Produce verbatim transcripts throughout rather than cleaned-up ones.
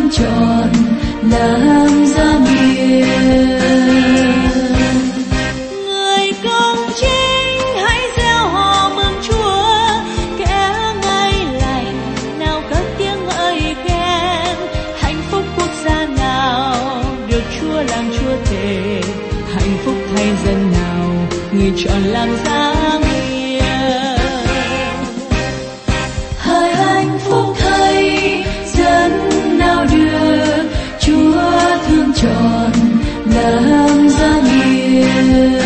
thương trọn làm ra miền. Người công chính hãy reo hò mừng Chúa, kẻ ngay lành nào cất tiếng ngợi khen. Hạnh phúc quốc gia nào được Chúa làm Chúa tể, hạnh phúc thay dân nào người chọn làm ra miền. Hỡi hạnh phúc thay dân nào được Chúa thương trọn làm ra miền.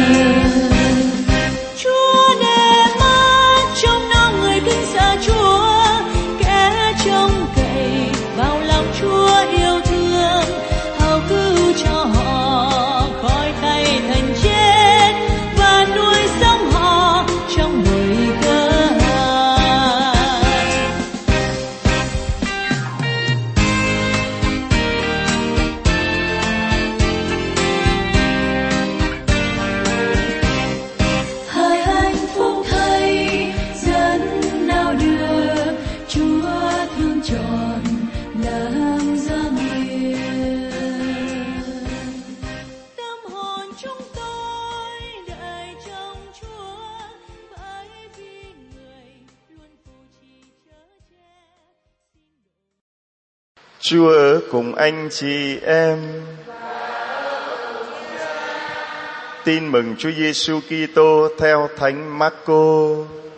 Chúa để mắt trong nó người kính sợ Chúa, kẻ trông cậy vào lòng Chúa yêu thương, hầu cứu cho họ khỏi tay thần chết và nuôi sống họ trong đời cơ hại. Hỡi hạnh phúc thay dân nào được Chúa thương trọn làm ra miền. Tâm hồn chúng tôi đợi trông Chúa, bởi vì người luôn phù trì chở che. Chúa ở cùng anh chị em. Tin mừng Chúa Giêsu Kitô theo Thánh Marco.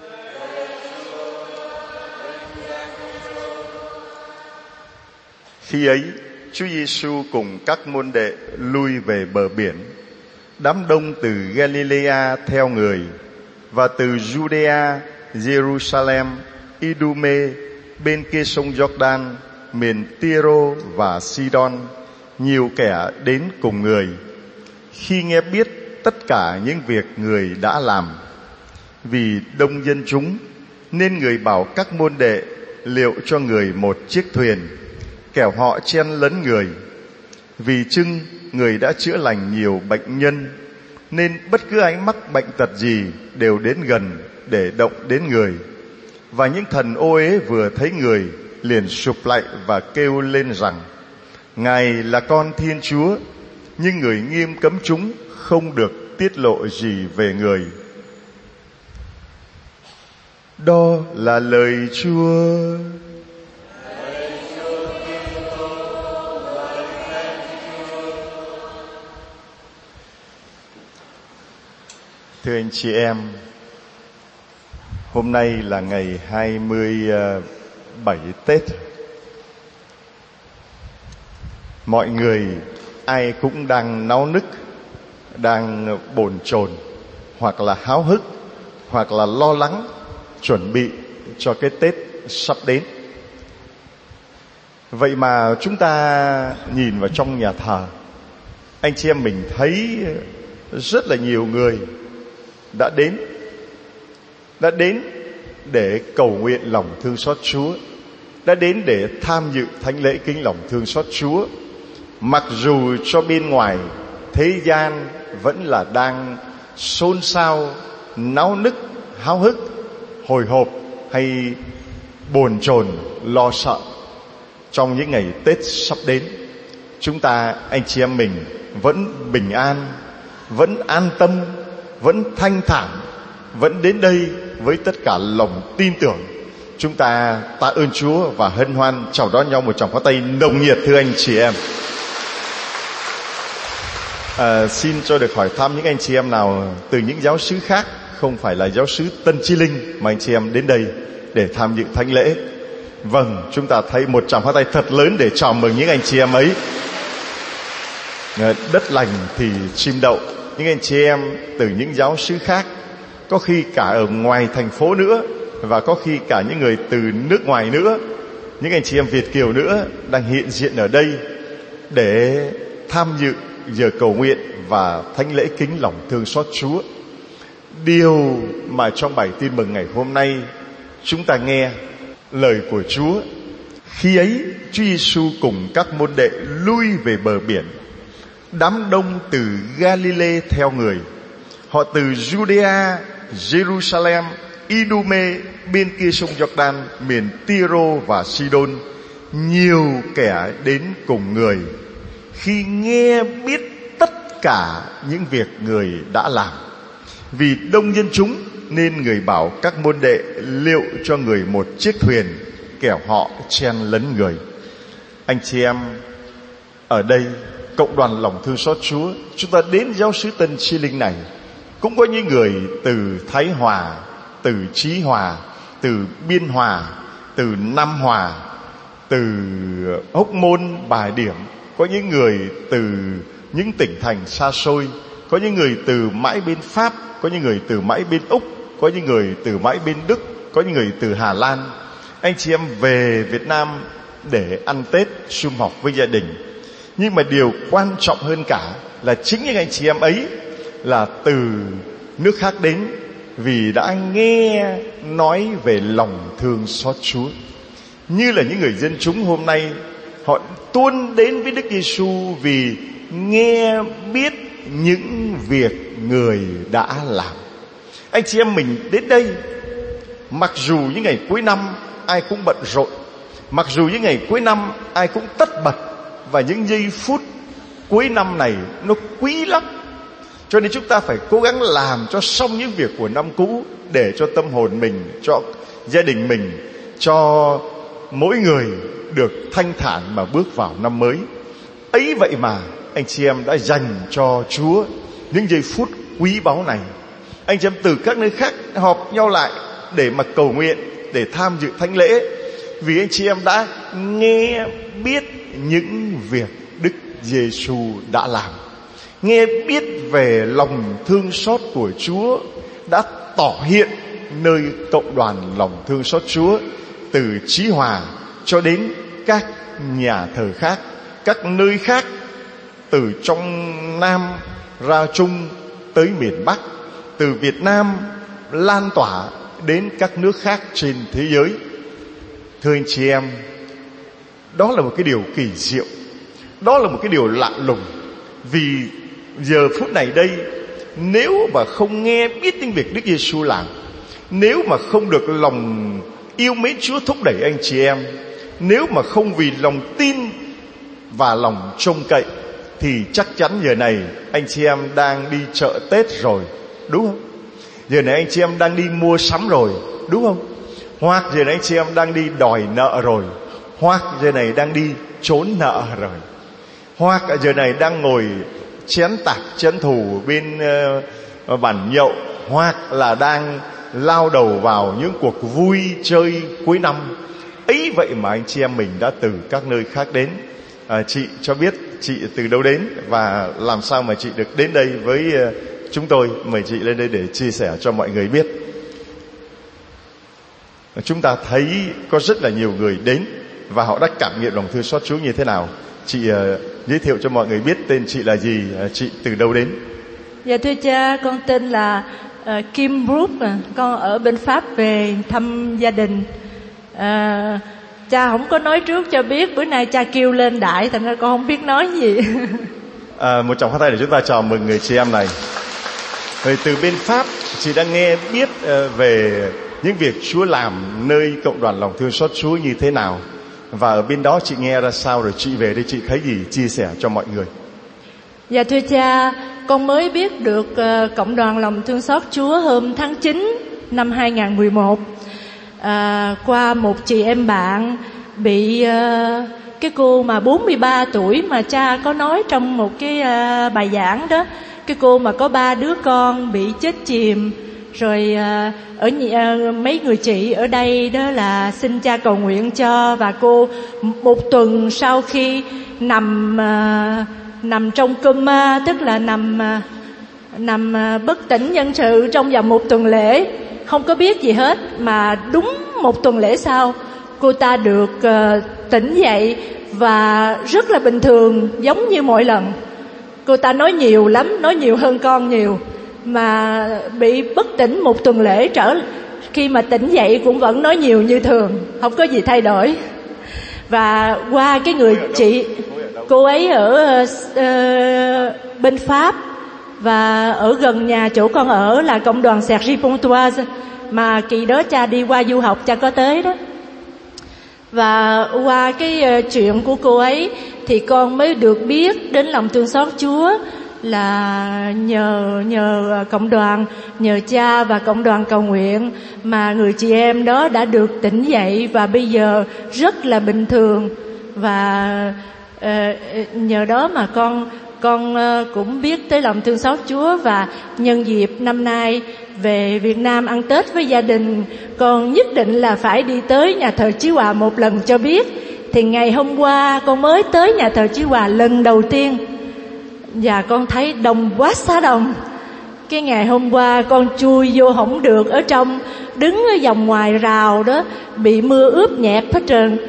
Khi ấy, Chúa Giêsu cùng các môn đệ lui về bờ biển. Đám đông từ Galilea theo người, và từ Judea, Jerusalem, Idume, bên kia sông Jordan, miền Tyro và Sidon, nhiều kẻ đến cùng người. Khi nghe biết tất cả những việc người đã làm, vì đông dân chúng, nên người bảo các môn đệ liệu cho người một chiếc thuyền, kẻo họ chen lấn người. Vì chưng người đã chữa lành nhiều bệnh nhân, nên bất cứ ai mắc bệnh tật gì đều đến gần để động đến người. Và những thần ô uế vừa thấy người liền sụp lạy và kêu lên rằng: Ngài là con Thiên Chúa. Nhưng người nghiêm cấm chúng không được tiết lộ gì về người. Đó là lời Chúa. Thưa anh chị em, hôm nay là ngày hai mươi bảy Tết. Mọi người ai cũng đang náo nức, đang bồn chồn, hoặc là háo hức, hoặc là lo lắng, chuẩn bị cho cái Tết sắp đến. Vậy mà chúng ta nhìn vào trong nhà thờ, anh chị em mình thấy rất là nhiều người đã đến đã đến để cầu nguyện lòng thương xót Chúa, đã đến để tham dự thánh lễ kính lòng thương xót Chúa. Mặc dù cho bên ngoài thế gian vẫn là đang xôn xao, náo nức, háo hức, hồi hộp hay bồn chồn, lo sợ trong những ngày Tết sắp đến, chúng ta anh chị em mình vẫn bình an, vẫn an tâm, vẫn thanh thản, vẫn đến đây với tất cả lòng tin tưởng. Chúng ta tạ ơn Chúa và hân hoan chào đón nhau một tràng pháo tay nồng nhiệt. Thưa anh chị em, à, xin cho được hỏi thăm những anh chị em nào từ những giáo xứ khác, không phải là giáo xứ Tân Chi Linh, mà anh chị em đến đây để tham dự thánh lễ. Vâng, chúng ta thấy một tràng pháo tay thật lớn để chào mừng những anh chị em ấy. Đất lành thì chim đậu. Những anh chị em từ những giáo xứ khác, có khi cả ở ngoài thành phố nữa, và có khi cả những người từ nước ngoài nữa, những anh chị em Việt kiều nữa đang hiện diện ở đây để tham dự giờ cầu nguyện và thánh lễ kính lòng thương xót Chúa. Điều mà trong bài tin mừng ngày hôm nay chúng ta nghe lời của Chúa: khi ấy Chúa Giêsu cùng các môn đệ lui về bờ biển. Đám đông từ Galilee theo người, họ từ Judea, Jerusalem, Idume, bên kia sông Jordan, miền Tyro và Sidon, nhiều kẻ đến cùng người khi nghe biết tất cả những việc người đã làm. Vì đông dân chúng nên người bảo các môn đệ liệu cho người một chiếc thuyền, kẻo họ chen lấn người. Anh chị em ở đây, cộng đoàn lòng thương xót Chúa, chúng ta đến giáo xứ Tân Chi Linh này cũng có những người từ Thái Hòa, từ Chí Hòa, từ Biên Hòa, từ Nam Hòa, từ Hóc Môn, Bà Điểm. Có những người từ những tỉnh thành xa xôi, có những người từ mãi bên Pháp, có những người từ mãi bên Úc, có những người từ mãi bên Đức, có những người từ Hà Lan. Anh chị em về Việt Nam để ăn Tết sum họp với gia đình. Nhưng mà điều quan trọng hơn cả là chính những anh chị em ấy là từ nước khác đến, vì đã nghe nói về lòng thương xót Chúa. Như là những người dân chúng hôm nay, họ tuôn đến với Đức Giêsu vì nghe biết những việc người đã làm. Anh chị em mình đến đây, mặc dù những ngày cuối năm ai cũng bận rộn, mặc dù những ngày cuối năm ai cũng tất bật, và những giây phút cuối năm này nó quý lắm, cho nên chúng ta phải cố gắng làm cho xong những việc của năm cũ, để cho tâm hồn mình, cho gia đình mình, cho mỗi người được thanh thản mà bước vào năm mới. Ấy vậy mà anh chị em đã dành cho Chúa những giây phút quý báu này. Anh chị em từ các nơi khác họp nhau lại để mà cầu nguyện, để tham dự thánh lễ, vì anh chị em đã nghe biết những việc Đức Giêsu đã làm, nghe biết về lòng thương xót của Chúa đã tỏ hiện nơi cộng đoàn lòng thương xót Chúa, từ Chí Hòa cho đến các nhà thờ khác, các nơi khác, từ trong Nam ra Trung tới miền Bắc, từ Việt Nam lan tỏa đến các nước khác trên thế giới. Thưa anh chị em, đó là một cái điều kỳ diệu, đó là một cái điều lạ lùng. Vì giờ phút này đây, nếu mà không nghe biết những việc Đức Giêsu làm, nếu mà không được lòng yêu mến Chúa thúc đẩy anh chị em, nếu mà không vì lòng tin và lòng trông cậy, thì chắc chắn giờ này anh chị em đang đi chợ Tết rồi, đúng không? Giờ này anh chị em đang đi mua sắm rồi, đúng không? Hoặc giờ này anh chị em đang đi đòi nợ rồi, hoặc giờ này đang đi trốn nợ rồi, hoặc giờ này đang ngồi chén tạc chén thù bên uh, bàn nhậu, hoặc là đang lao đầu vào những cuộc vui chơi cuối năm. Ấy vậy mà anh chị em mình đã từ các nơi khác đến. à, Chị cho biết chị từ đâu đến và làm sao mà chị được đến đây với uh, chúng tôi. Mời chị lên đây để chia sẻ cho mọi người biết. Chúng ta thấy có rất là nhiều người đến và họ đã cảm nghiệm lòng thương xót Chúa như thế nào. Chị uh, giới thiệu cho mọi người biết tên chị là gì, uh, chị từ đâu đến? Dạ thưa cha, con tên là uh, Kim Brooke, con ở bên Pháp về thăm gia đình. uh, Cha không có nói trước cho biết, bữa nay cha kêu lên đại, thành ra con không biết nói gì. à, Một tràng pháo tay để chúng ta chào mừng người chị em này. Rồi từ bên Pháp, chị đã nghe biết uh, về những việc Chúa làm nơi cộng đoàn lòng thương xót Chúa như thế nào, và ở bên đó chị nghe ra sao, rồi chị về đây chị thấy gì, chia sẻ cho mọi người. Dạ thưa cha, con mới biết được uh, cộng đoàn lòng thương xót Chúa hôm tháng chín năm hai nghìn mười một, à, qua một chị em bạn bị uh, cái cô mà bốn mươi ba tuổi mà cha có nói trong một cái uh, bài giảng đó, cái cô mà có ba đứa con bị chết chìm. Rồi uh, ở uh, mấy người chị ở đây đó là xin cha cầu nguyện cho, và cô một tuần sau khi nằm uh, nằm trong coma, tức là nằm uh, nằm uh, bất tỉnh nhân sự trong vòng một tuần lễ, không có biết gì hết, mà đúng một tuần lễ sau cô ta được uh, tỉnh dậy và rất là bình thường, giống như mọi lần. Cô ta nói nhiều lắm, nói nhiều hơn con nhiều, mà bị bất tỉnh một tuần lễ, trở khi mà tỉnh dậy cũng vẫn nói nhiều như thường, không có gì thay đổi. Và qua cái người chị, cô ấy ở uh, bên Pháp, và ở gần nhà chỗ con ở là cộng đoàn Sergi Pontoise, mà kỳ đó cha đi qua du học cha có tới đó. Và qua cái uh, chuyện của cô ấy thì con mới được biết đến lòng thương xót Chúa là nhờ nhờ cộng đoàn, nhờ cha và cộng đoàn cầu nguyện mà người chị em đó đã được tỉnh dậy và bây giờ rất là bình thường. Và uh, nhờ đó mà con con uh, cũng biết tới lòng thương xót Chúa. Và nhân dịp năm nay về Việt Nam ăn Tết với gia đình, con nhất định là phải đi tới nhà thờ Chí Hòa một lần cho biết. Thì ngày hôm qua con mới tới nhà thờ Chí Hòa lần đầu tiên và con thấy đông quá xá đông. Cái ngày hôm qua con chui vô hổng được, ở trong đứng ở vòng ngoài rào đó bị mưa ướt nhẹp hết trơn.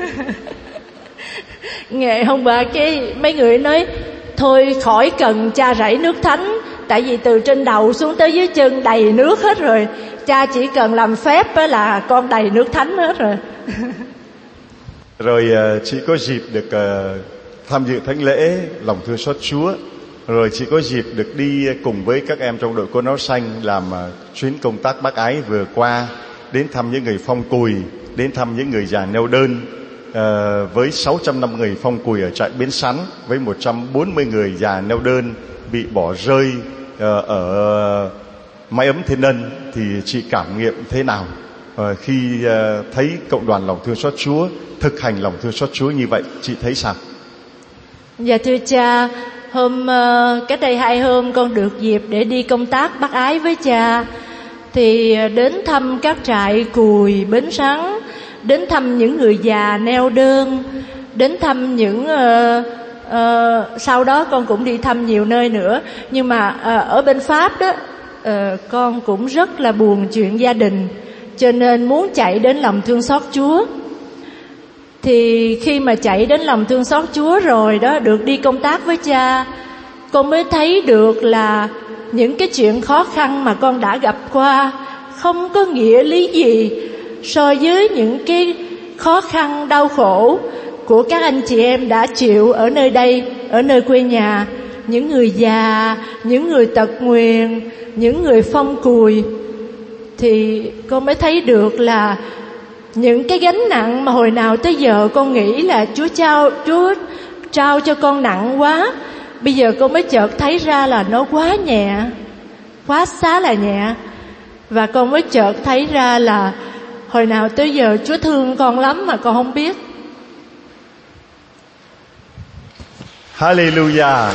Ngày hôm qua cái mấy người nói thôi khỏi cần cha rảy nước thánh, tại vì từ trên đầu xuống tới dưới chân đầy nước hết rồi, cha chỉ cần làm phép là con đầy nước thánh hết rồi. Rồi chị có dịp được tham dự thánh lễ lòng thương xót Chúa, rồi chị có dịp được đi cùng với các em trong đội Quân Áo Xanh làm chuyến công tác bác ái vừa qua, đến thăm những người phong cùi, đến thăm những người già neo đơn, uh, với sáu trăm năm mươi người phong cùi ở trại Bến Sắn, với một trăm bốn mươi người già neo đơn bị bỏ rơi uh, ở mái ấm Thiên Ân. Thì chị cảm nghiệm thế nào uh, khi uh, thấy cộng đoàn lòng thương xót Chúa thực hành lòng thương xót Chúa như vậy? Chị thấy sao? Dạ thưa cha, hôm uh, cách đây hai hôm con được dịp để đi công tác bác ái với cha, thì đến thăm các trại cùi Bến Sắn, đến thăm những người già neo đơn, đến thăm những uh, uh, sau đó con cũng đi thăm nhiều nơi nữa. Nhưng mà uh, ở bên Pháp đó uh, con cũng rất là buồn chuyện gia đình, cho nên muốn chạy đến lòng thương xót Chúa. Thì khi mà chạy đến lòng thương xót Chúa rồi đó, được đi công tác với cha, con mới thấy được là những cái chuyện khó khăn mà con đã gặp qua không có nghĩa lý gì so với những cái khó khăn đau khổ của các anh chị em đã chịu ở nơi đây, ở nơi quê nhà. Những người già, những người tật nguyền, những người phong cùi. Thì con mới thấy được là những cái gánh nặng mà hồi nào tới giờ con nghĩ là Chúa trao, Chúa trao cho con nặng quá, bây giờ con mới chợt thấy ra là nó quá nhẹ, quá xá là nhẹ. Và con mới chợt thấy ra là hồi nào tới giờ Chúa thương con lắm mà con không biết. Hallelujah.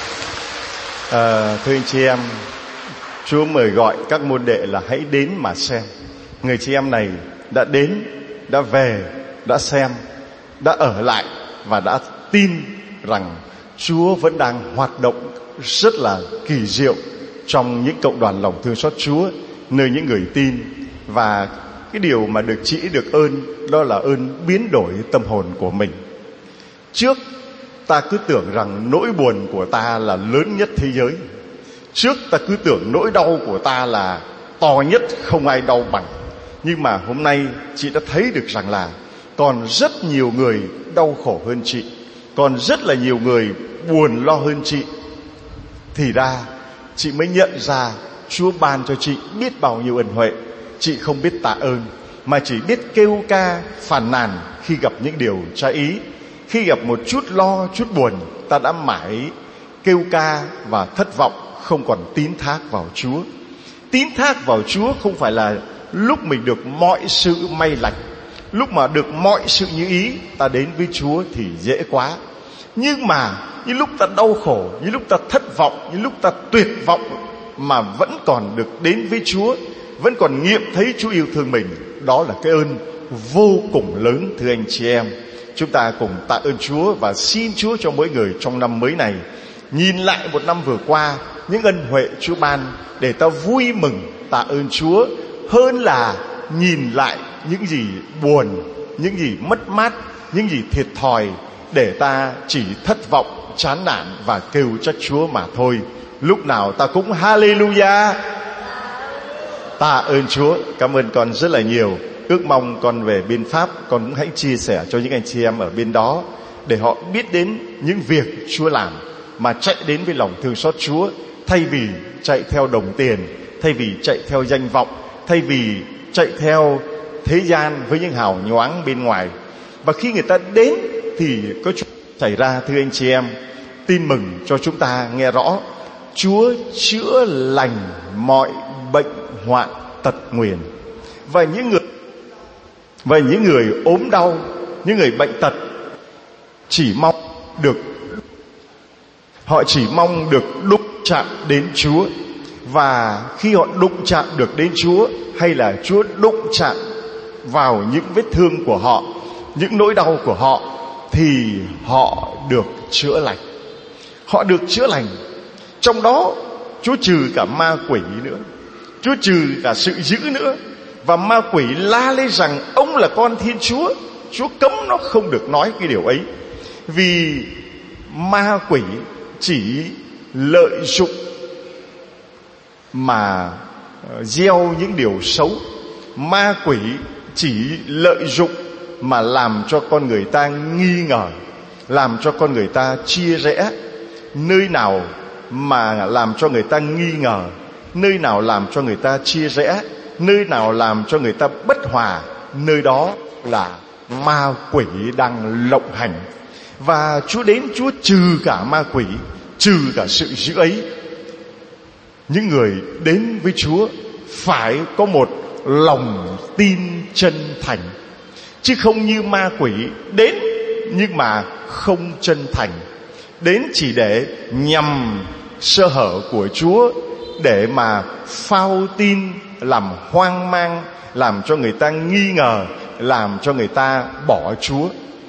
À, thưa anh chị em, Chúa mời gọi các môn đệ là hãy đến mà xem. Người chị em này đã đến, đã về, đã xem, đã ở lại và đã tin rằng Chúa vẫn đang hoạt động rất là kỳ diệu trong những cộng đoàn lòng thương xót Chúa, nơi những người tin. Và cái điều mà được chỉ được ơn đó là ơn biến đổi tâm hồn của mình. Trước ta cứ tưởng rằng nỗi buồn của ta là lớn nhất thế giới. Trước ta cứ tưởng nỗi đau của ta là to nhất, không ai đau bằng. Nhưng mà hôm nay chị đã thấy được rằng là còn rất nhiều người đau khổ hơn chị, còn rất là nhiều người buồn lo hơn chị. Thì ra chị mới nhận ra Chúa ban cho chị biết bao nhiêu ân huệ. Chị không biết tạ ơn, mà chỉ biết kêu ca phàn nàn khi gặp những điều trái ý. Khi gặp một chút lo, chút buồn, ta đã mãi kêu ca và thất vọng, không còn tín thác vào Chúa. Tín thác vào Chúa không phải là lúc mình được mọi sự may lành, lúc mà được mọi sự như ý, ta đến với Chúa thì dễ quá. Nhưng mà những lúc ta đau khổ, những lúc ta thất vọng, những lúc ta tuyệt vọng mà vẫn còn được đến với Chúa, vẫn còn nghiệm thấy Chúa yêu thương mình, đó là cái ơn vô cùng lớn. Thưa anh chị em, chúng ta cùng tạ ơn Chúa và xin Chúa cho mỗi người trong năm mới này nhìn lại một năm vừa qua, những ân huệ Chúa ban, để ta vui mừng tạ ơn Chúa hơn là nhìn lại những gì buồn, những gì mất mát, những gì thiệt thòi, để ta chỉ thất vọng, chán nản và kêu trách Chúa mà thôi. Lúc nào ta cũng hallelujah, tạ ơn Chúa. Cảm ơn con rất là nhiều. Ước mong con về bên Pháp, con cũng hãy chia sẻ cho những anh chị em ở bên đó, để họ biết đến những việc Chúa làm, mà chạy đến với lòng thương xót Chúa, thay vì chạy theo đồng tiền, thay vì chạy theo danh vọng, thay vì chạy theo thế gian với những hào nhoáng bên ngoài. Và khi người ta đến thì có chuyện xảy ra, thưa anh chị em. Tin mừng cho chúng ta nghe rõ, Chúa chữa lành mọi bệnh hoạn tật nguyền. Và những người và những người ốm đau, những người bệnh tật chỉ mong được họ chỉ mong được đụng chạm đến Chúa. Và khi họ đụng chạm được đến Chúa, hay là Chúa đụng chạm vào những vết thương của họ, những nỗi đau của họ, thì họ được chữa lành. Họ được chữa lành. Trong đó Chúa trừ cả ma quỷ nữa, Chúa trừ cả sự dữ nữa. Và ma quỷ la lên rằng ông là con Thiên Chúa. Chúa cấm nó không được nói cái điều ấy. Vì ma quỷ chỉ lợi dụng mà gieo những điều xấu. Ma quỷ chỉ lợi dụng mà làm cho con người ta nghi ngờ, làm cho con người ta chia rẽ. Nơi nào mà làm cho người ta nghi ngờ, nơi nào làm cho người ta chia rẽ, nơi nào làm cho người ta bất hòa, nơi đó là ma quỷ đang lộng hành. Và Chúa đến, Chúa trừ cả ma quỷ, trừ cả sự dữ ấy. Những người đến với Chúa phải có một lòng tin chân thành, chứ không như ma quỷ đến nhưng mà không chân thành, đến chỉ để nhằm sơ hở của Chúa, để mà phao tin, làm hoang mang, làm cho người ta nghi ngờ, làm cho người ta bỏ Chúa.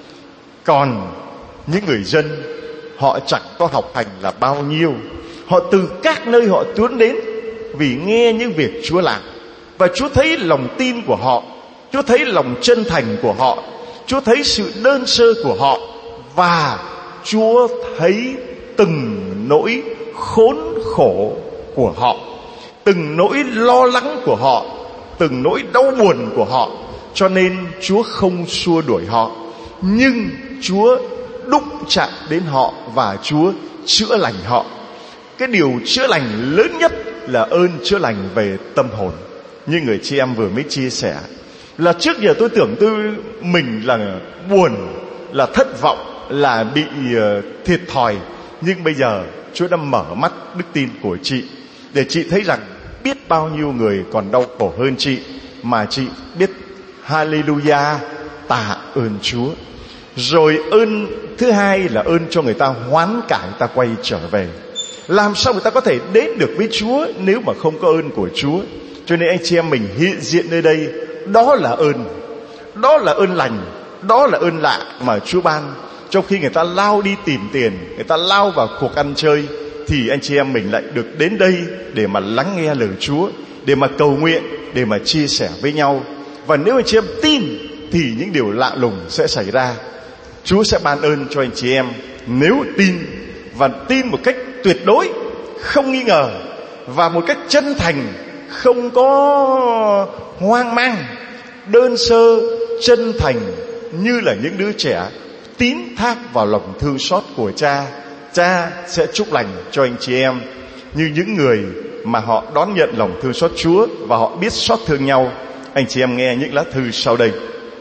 Còn những người dân, họ chẳng có học hành là bao nhiêu, họ từ các nơi họ tuôn đến vì nghe những việc Chúa làm. Và Chúa thấy lòng tin của họ, Chúa thấy lòng chân thành của họ, Chúa thấy sự đơn sơ của họ, và Chúa thấy từng nỗi khốn khổ của họ, từng nỗi lo lắng của họ, từng nỗi đau buồn của họ. Cho nên Chúa không xua đuổi họ, nhưng Chúa đụng chạm đến họ và Chúa chữa lành họ. Cái điều chữa lành lớn nhất là ơn chữa lành về tâm hồn. Như người chị em vừa mới chia sẻ, là trước giờ tôi tưởng tôi mình là buồn, là thất vọng, là bị uh, thiệt thòi. Nhưng bây giờ Chúa đã mở mắt đức tin của chị, để chị thấy rằng biết bao nhiêu người còn đau khổ hơn chị, mà chị biết Hallelujah, tạ ơn Chúa. Rồi ơn thứ hai là ơn cho người ta hoán cải, người ta quay trở về. Làm sao người ta có thể đến được với Chúa nếu mà không có ơn của Chúa? Cho nên anh chị em mình hiện diện nơi đây, đó là ơn, đó là ơn lành, đó là ơn lạ mà Chúa ban. Trong khi người ta lao đi tìm tiền, người ta lao vào cuộc ăn chơi, thì anh chị em mình lại được đến đây để mà lắng nghe lời Chúa, để mà cầu nguyện, để mà chia sẻ với nhau. Và nếu anh chị em tin thì những điều lạ lùng sẽ xảy ra. Chúa sẽ ban ơn cho anh chị em nếu tin, và tin một cách tuyệt đối, không nghi ngờ, và một cách chân thành, không có hoang mang, đơn sơ, chân thành, như là những đứa trẻ tín thác vào lòng thương xót của Cha. Cha sẽ chúc lành cho anh chị em như những người mà họ đón nhận lòng thương xót Chúa và họ biết xót thương nhau. Anh chị em nghe những lá thư sau đây.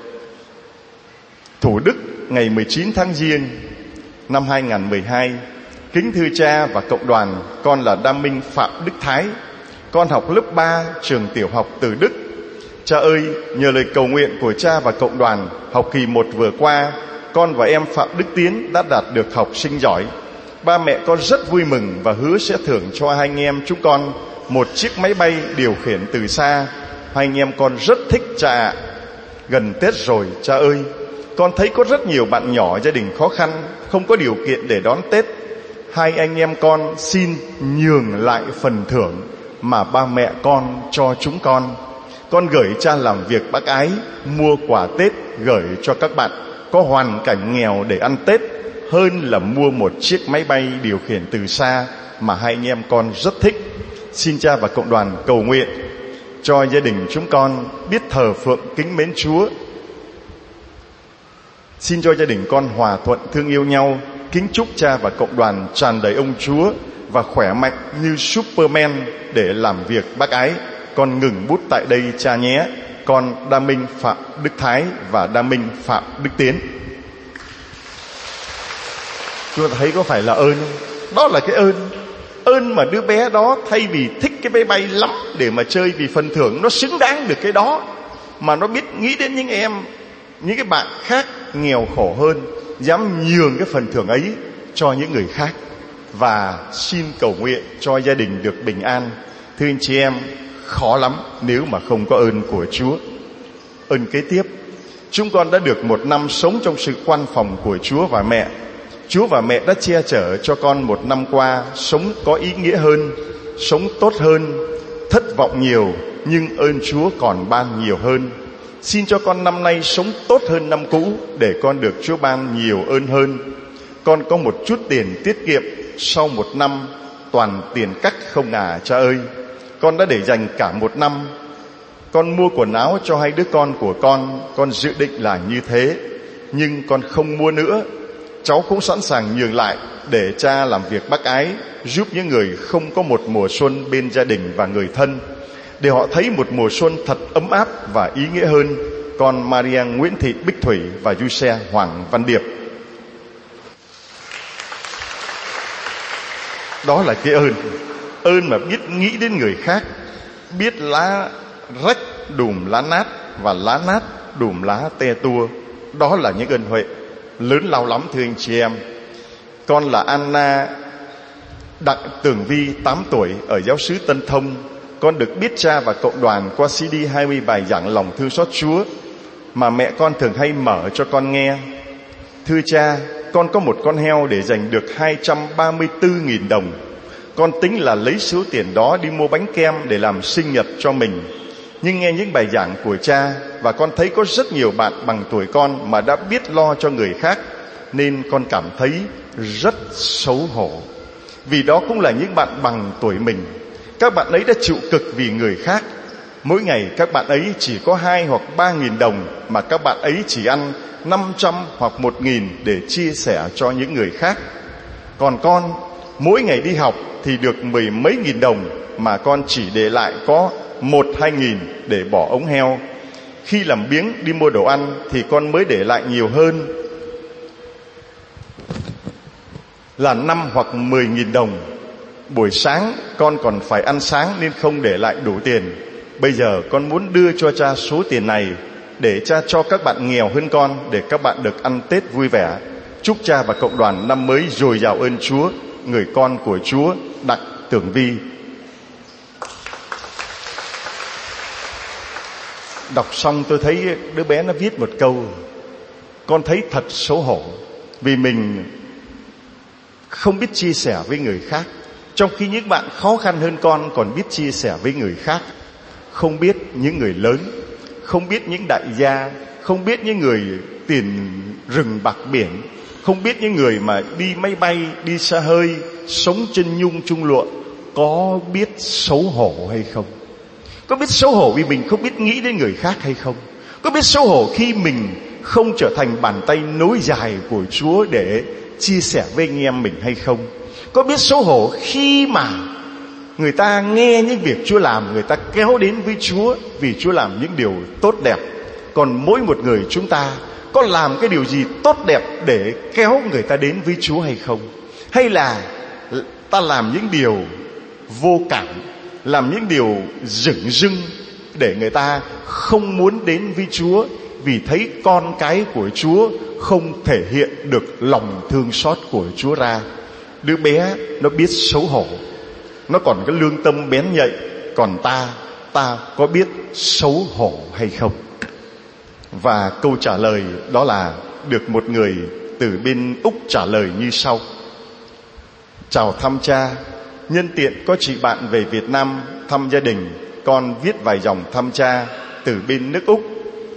Thủ Đức, ngày mười chín tháng Giêng năm hai nghìn mười hai. Kính thưa Cha và cộng đoàn, con là Đam Minh Phạm Đức Thái. Con học lớp ba trường tiểu học Từ Đức. Cha ơi, nhờ lời cầu nguyện của Cha và cộng đoàn, học kỳ một vừa qua, con và em Phạm Đức Tiến đã đạt được học sinh giỏi. Ba mẹ con rất vui mừng và hứa sẽ thưởng cho hai anh em chúng con một chiếc máy bay điều khiển từ xa. Hai anh em con rất thích cha ạ. Gần Tết rồi cha ơi, con thấy có rất nhiều bạn nhỏ gia đình khó khăn, không có điều kiện để đón Tết. Hai anh em con xin nhường lại phần thưởng mà ba mẹ con cho chúng con. Con gửi cha làm việc bác ái, mua quà Tết gửi cho các bạn có hoàn cảnh nghèo để ăn Tết, hơn là mua một chiếc máy bay điều khiển từ xa mà hai anh em con rất thích. Xin cha và cộng đoàn cầu nguyện cho gia đình chúng con biết thờ phượng kính mến Chúa. Xin cho gia đình con hòa thuận thương yêu nhau. Kính chúc cha và cộng đoàn tràn đầy ông Chúa và khỏe mạnh như Superman để làm việc bác ái. Con ngừng bút tại đây cha nhé. Con Đam Minh Phạm Đức Thái và Đam Minh Phạm Đức Tiến. Chúng ta thấy có phải là ơn không? Đó là cái ơn. Ơn mà đứa bé đó thay vì thích cái máy bay lắm để mà chơi vì phần thưởng nó xứng đáng được cái đó, mà nó biết nghĩ đến những em, những cái bạn khác nghèo khổ hơn, dám nhường cái phần thưởng ấy cho những người khác. Và xin cầu nguyện cho gia đình được bình an. Thưa anh chị em, khó lắm nếu mà không có ơn của Chúa. Ơn kế tiếp, chúng con đã được một năm sống trong sự quan phòng của Chúa và mẹ. Chúa và mẹ đã che chở cho con một năm qua sống có ý nghĩa hơn, sống tốt hơn. Thất vọng nhiều nhưng ơn Chúa còn ban nhiều hơn. Xin cho con năm nay sống tốt hơn năm cũ để con được Chúa ban nhiều ơn hơn. Con có một chút tiền tiết kiệm, sau một năm toàn tiền cắt không à cha ơi. Con đã để dành cả một năm. Con mua quần áo cho hai đứa con của con, con dự định là như thế. Nhưng con không mua nữa. Cháu cũng sẵn sàng nhường lại để cha làm việc bác ái, giúp những người không có một mùa xuân bên gia đình và người thân, để họ thấy một mùa xuân thật ấm áp và ý nghĩa hơn. Con Maria Nguyễn Thị Bích Thủy và Giuse Hoàng Văn Điệp. Đó là cái ơn. Ơn mà biết nghĩ đến người khác, biết lá rách đùm lá nát và lá nát đùm lá te tua. Đó là những ơn huệ lớn lao lắm thưa anh chị em. Con là Anna Đặng Tường Vi, tám tuổi, ở giáo xứ Tân Thông. Con được biết cha và cộng đoàn qua xê đê hai mươi bài giảng lòng thương xót Chúa mà mẹ con thường hay mở cho con nghe. Thưa cha, con có một con heo để dành được hai trăm ba mươi tư nghìn đồng. Con tính là lấy số tiền đó đi mua bánh kem để làm sinh nhật cho mình. Nhưng nghe những bài giảng của cha và con thấy có rất nhiều bạn bằng tuổi con mà đã biết lo cho người khác, nên con cảm thấy rất xấu hổ. Vì đó cũng là những bạn bằng tuổi mình. Các bạn ấy đã chịu cực vì người khác. Mỗi ngày các bạn ấy chỉ có hai hoặc ba nghìn đồng, mà các bạn ấy chỉ ăn năm trăm hoặc một nghìn để chia sẻ cho những người khác. Còn con, mỗi ngày đi học thì được mười mấy nghìn đồng, mà con chỉ để lại có một hai nghìn để bỏ ống heo. Khi làm biếng đi mua đồ ăn thì con mới để lại nhiều hơn là năm hoặc mười nghìn đồng. Buổi sáng con còn phải ăn sáng nên không để lại đủ tiền. Bây giờ con muốn đưa cho cha số tiền này để cha cho các bạn nghèo hơn con, để các bạn được ăn Tết vui vẻ. Chúc cha và cộng đoàn năm mới dồi dào ơn Chúa. Người con của Chúa, Đặng Tường Vi. Đọc xong tôi thấy đứa bé nó viết một câu, con thấy thật xấu hổ, vì mình không biết chia sẻ với người khác. Trong khi những bạn khó khăn hơn con còn biết chia sẻ với người khác. Không biết những người lớn, không biết những đại gia, không biết những người tiền rừng bạc biển, không biết những người mà đi máy bay, đi xa hơi, sống trên nhung chung lụa, có biết xấu hổ hay không? Có biết xấu hổ vì mình không biết nghĩ đến người khác hay không? Có biết xấu hổ khi mình không trở thành bàn tay nối dài của Chúa để chia sẻ với anh em mình hay không? Có biết xấu hổ khi mà người ta nghe những việc Chúa làm, người ta kéo đến với Chúa vì Chúa làm những điều tốt đẹp? Còn mỗi một người chúng ta có làm cái điều gì tốt đẹp để kéo người ta đến với Chúa hay không? Hay là ta làm những điều vô cảm, làm những điều dửng dưng để người ta không muốn đến với Chúa, vì thấy con cái của Chúa không thể hiện được lòng thương xót của Chúa ra? Đứa bé nó biết xấu hổ, nó còn cái lương tâm bén nhạy. Còn ta, ta có biết xấu hổ hay không? Và câu trả lời đó là được một người từ bên Úc trả lời như sau. Chào thăm cha, nhân tiện có chị bạn về Việt Nam thăm gia đình, con viết vài dòng thăm cha từ bên nước Úc.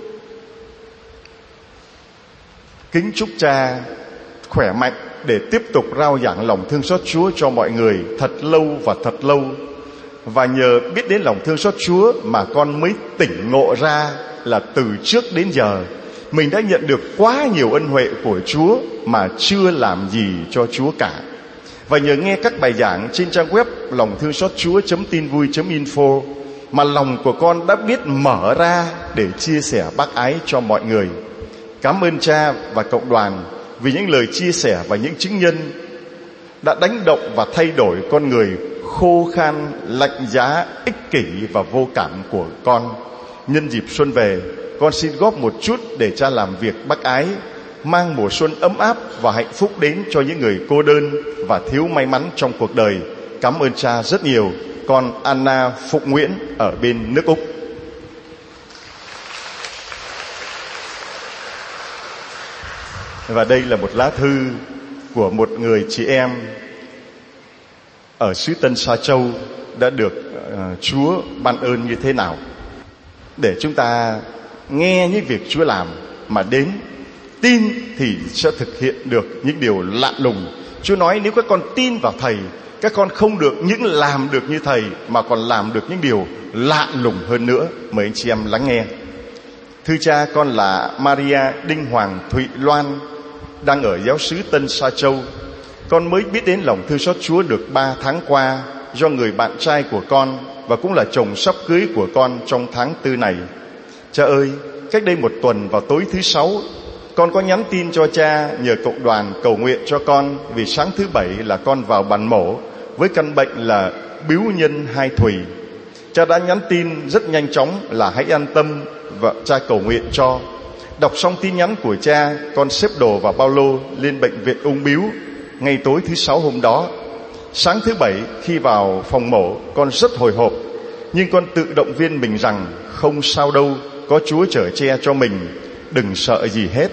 Kính chúc cha khỏe mạnh để tiếp tục rao giảng lòng thương xót Chúa cho mọi người thật lâu và thật lâu. Và nhờ biết đến lòng thương xót Chúa mà con mới tỉnh ngộ ra là từ trước đến giờ mình đã nhận được quá nhiều ân huệ của Chúa mà chưa làm gì cho Chúa cả. Và nhờ nghe các bài giảng trên trang web lòng thương xót chúa chấm tin vui chấm info mà lòng của con đã biết mở ra để chia sẻ bác ái cho mọi người. Cảm ơn cha và cộng đoàn vì những lời chia sẻ và những chứng nhân đã đánh động và thay đổi con người khô khan, lạnh giá, ích kỷ và vô cảm của con. Nhân dịp xuân về, con xin góp một chút để cha làm việc bác ái, mang mùa xuân ấm áp và hạnh phúc đến cho những người cô đơn và thiếu may mắn trong cuộc đời. Cảm ơn cha rất nhiều. Con Anna Phụng Nguyễn ở bên nước Úc. Và đây là một lá thư của một người chị em ở xứ Tân Sa Châu đã được uh, Chúa ban ơn như thế nào, để chúng ta nghe những việc Chúa làm mà đến tin thì sẽ thực hiện được những điều lạ lùng. Chúa nói nếu các con tin vào Thầy, các con không được những làm được như Thầy mà còn làm được những điều lạ lùng hơn nữa. Mời anh chị em lắng nghe. Thưa cha, con là Maria Đinh Hoàng Thụy Loan, đang ở giáo xứ Tân Sa Châu. Con mới biết đến lòng thương xót Chúa được ba tháng qua do người bạn trai của con và cũng là chồng sắp cưới của con trong tháng tư này. Cha ơi, cách đây một tuần vào tối thứ sáu, con có nhắn tin cho cha nhờ cộng đoàn cầu nguyện cho con, vì sáng thứ bảy là con vào bàn mổ với căn bệnh là bướu nhân hai thùy. Cha đã nhắn tin rất nhanh chóng là hãy an tâm và cha cầu nguyện cho. Đọc xong tin nhắn của cha, con xếp đồ vào ba lô lên bệnh viện ung bướu ngay tối thứ sáu hôm đó. Sáng thứ bảy khi vào phòng mổ, con rất hồi hộp, nhưng con tự động viên mình rằng không sao đâu, có Chúa chở che cho mình, đừng sợ gì hết.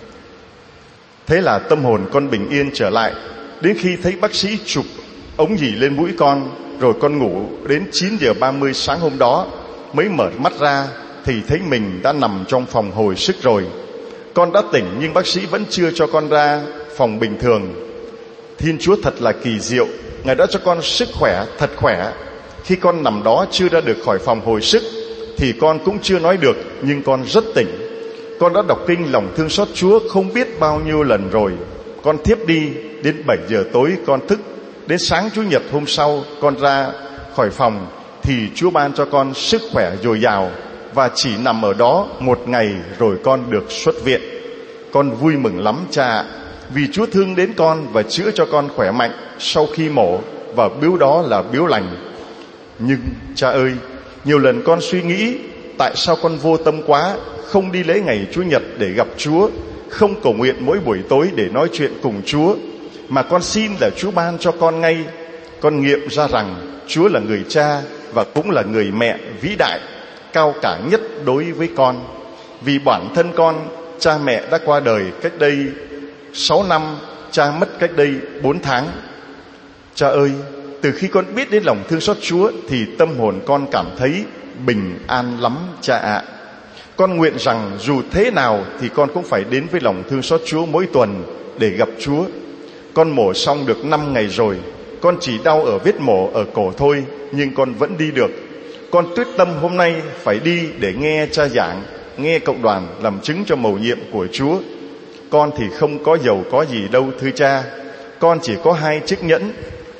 Thế là tâm hồn con bình yên trở lại. Đến khi thấy bác sĩ chụp ống nhỉ lên mũi con, rồi con ngủ đến chín giờ ba mươi sáng hôm đó, mới mở mắt ra thì thấy mình đã nằm trong phòng hồi sức rồi. Con đã tỉnh nhưng bác sĩ vẫn chưa cho con ra phòng bình thường. Thiên Chúa thật là kỳ diệu, Ngài đã cho con sức khỏe, thật khỏe. Khi con nằm đó chưa ra được khỏi phòng hồi sức thì con cũng chưa nói được, nhưng con rất tỉnh. Con đã đọc kinh lòng thương xót Chúa không biết bao nhiêu lần rồi. Con thiếp đi, đến bảy giờ tối con thức. Đến sáng Chủ nhật hôm sau con ra khỏi phòng thì Chúa ban cho con sức khỏe dồi dào, và chỉ nằm ở đó một ngày rồi con được xuất viện. Con vui mừng lắm cha ạ, vì Chúa thương đến con và chữa cho con khỏe mạnh sau khi mổ, và bướu đó là bướu lành. Nhưng cha ơi, nhiều lần con suy nghĩ tại sao con vô tâm quá, không đi lễ ngày Chủ nhật để gặp Chúa, không cầu nguyện mỗi buổi tối để nói chuyện cùng Chúa, mà con xin là Chúa ban cho con ngay. Con nghiệm ra rằng Chúa là người cha và cũng là người mẹ vĩ đại, cao cả nhất đối với con. Vì bản thân con, cha mẹ đã qua đời cách đây sáu năm, cha mất cách đây bốn tháng. Cha ơi, từ khi con biết đến lòng thương xót Chúa thì tâm hồn con cảm thấy bình an lắm cha ạ. Con nguyện rằng dù thế nào thì con cũng phải đến với lòng thương xót Chúa mỗi tuần để gặp Chúa. Con mổ xong được năm ngày rồi, con chỉ đau ở vết mổ ở cổ thôi, nhưng con vẫn đi được. Con quyết tâm hôm nay phải đi để nghe cha giảng, nghe cộng đoàn làm chứng cho mầu nhiệm của Chúa. Con thì không có giàu có gì đâu thưa cha. Con chỉ có hai chiếc nhẫn,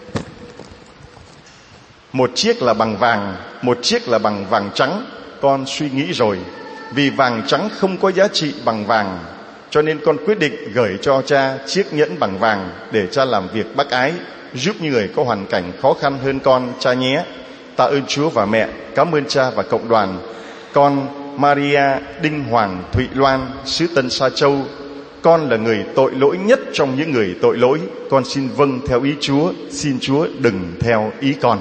một chiếc là bằng vàng, một chiếc là bằng vàng trắng. Con suy nghĩ rồi, vì vàng trắng không có giá trị bằng vàng, cho nên con quyết định gửi cho cha chiếc nhẫn bằng vàng để cha làm việc bác ái, giúp những người có hoàn cảnh khó khăn hơn con cha nhé. Tạ ơn Chúa và mẹ, cảm ơn cha và cộng đoàn. Con Maria Đinh Hoàng Thụy Loan, xứ Tân Sa Châu. Con là người tội lỗi nhất trong những người tội lỗi. Con xin vâng theo ý Chúa, xin Chúa đừng theo ý con.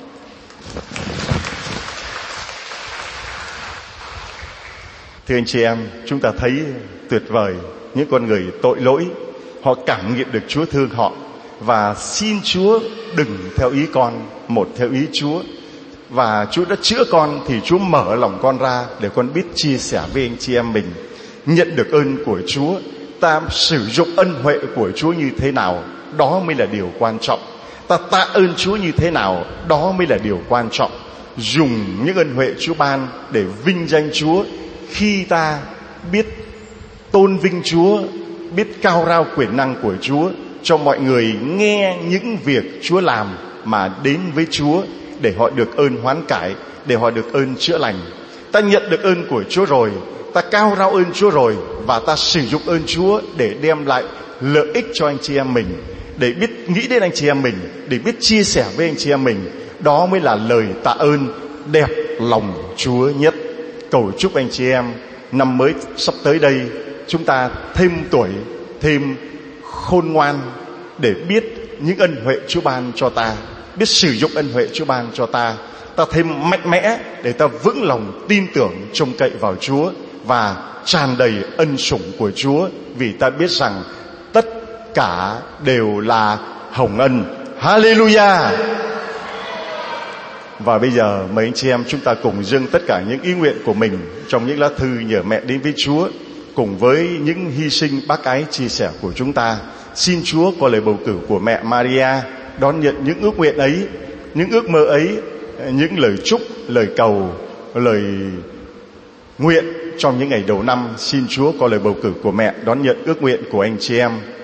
Thưa anh chị em, chúng ta thấy tuyệt vời những con người tội lỗi, họ cảm nghiệm được Chúa thương họ, và xin Chúa đừng theo ý con, một theo ý Chúa. Và Chúa đã chữa con thì Chúa mở lòng con ra để con biết chia sẻ với anh chị em mình, nhận được ơn của Chúa. Ta sử dụng ân huệ của Chúa như thế nào, đó mới là điều quan trọng. Ta tạ ơn Chúa như thế nào, đó mới là điều quan trọng. Dùng những ân huệ Chúa ban để vinh danh Chúa. Khi ta biết tôn vinh Chúa, biết cao rao quyền năng của Chúa, cho mọi người nghe những việc Chúa làm mà đến với Chúa, để họ được ơn hoán cải, để họ được ơn chữa lành. Ta nhận được ơn của Chúa rồi, ta cao rao ơn Chúa rồi, và ta sử dụng ơn Chúa để đem lại lợi ích cho anh chị em mình, để biết nghĩ đến anh chị em mình, để biết chia sẻ với anh chị em mình. Đó mới là lời tạ ơn đẹp lòng Chúa nhất. Cầu chúc anh chị em năm mới sắp tới đây chúng ta thêm tuổi, thêm khôn ngoan để biết những ân huệ Chúa ban cho ta, biết sử dụng ân huệ Chúa ban cho ta. Ta thêm mạnh mẽ để ta vững lòng tin tưởng trông cậy vào Chúa và tràn đầy ân sủng của Chúa, vì ta biết rằng tất cả đều là hồng ân. Hallelujah. Và bây giờ mấy anh chị em chúng ta cùng dâng tất cả những ý nguyện của mình trong những lá thư nhờ mẹ đến với Chúa, cùng với những hy sinh bác ái chia sẻ của chúng ta. Xin Chúa qua lời bầu cử của mẹ Maria đón nhận những ước nguyện ấy, những ước mơ ấy, những lời chúc, lời cầu, lời nguyện trong những ngày đầu năm. Xin Chúa qua lời bầu cử của mẹ đón nhận ước nguyện của anh chị em.